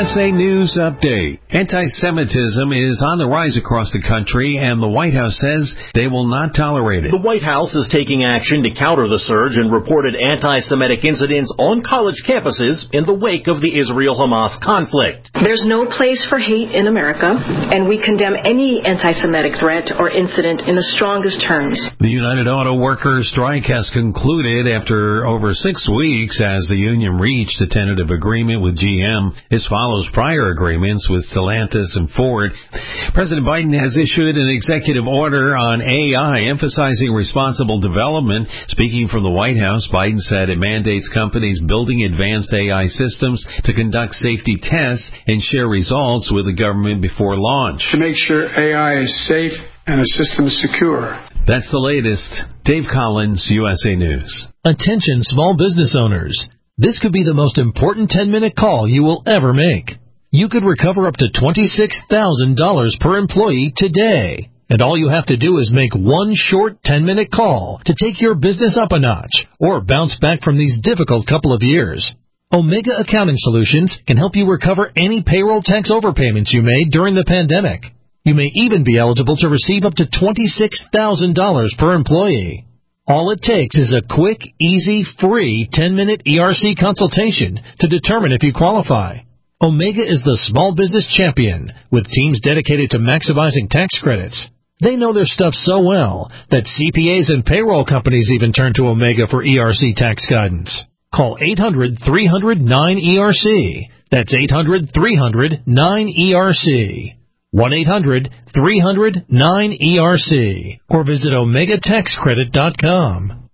USA News Update. Anti-Semitism is on the rise across the country, and the White House says they will not tolerate it. The White House is taking action to counter the surge in reported anti-Semitic incidents on college campuses in the wake of the Israel-Hamas conflict. There's no place for hate in America, and we condemn any anti-Semitic threat or incident in the strongest terms. The United Auto Workers strike has concluded after over 6 weeks as the union reached a tentative agreement with GM. This follows prior agreements with Stellantis and Ford. President Biden has issued an executive order on AI emphasizing responsible development. Speaking from the White House, Biden said it mandates companies building advanced AI systems to conduct safety tests and share results with the government before launch. To make sure AI is safe and the system is secure. That's the latest. Dave Collins, USA News. Attention small business owners. This could be the most important 10-minute call you will ever make. You could recover up to $26,000 per employee today. And all you have to do is make one short 10-minute call to take your business up a notch or bounce back from these difficult couple of years. Omega Accounting Solutions can help you recover any payroll tax overpayments you made during the pandemic. You may even be eligible to receive up to $26,000 per employee. All it takes is a quick, easy, free 10-minute ERC consultation to determine if you qualify. Omega is the small business champion with teams dedicated to maximizing tax credits. They know their stuff so well that CPAs and payroll companies even turn to Omega for ERC tax guidance. Call 800-300-9ERC. That's 800-300-9ERC. 1-800-300-9ERC. Or visit OmegaTaxCredit.com.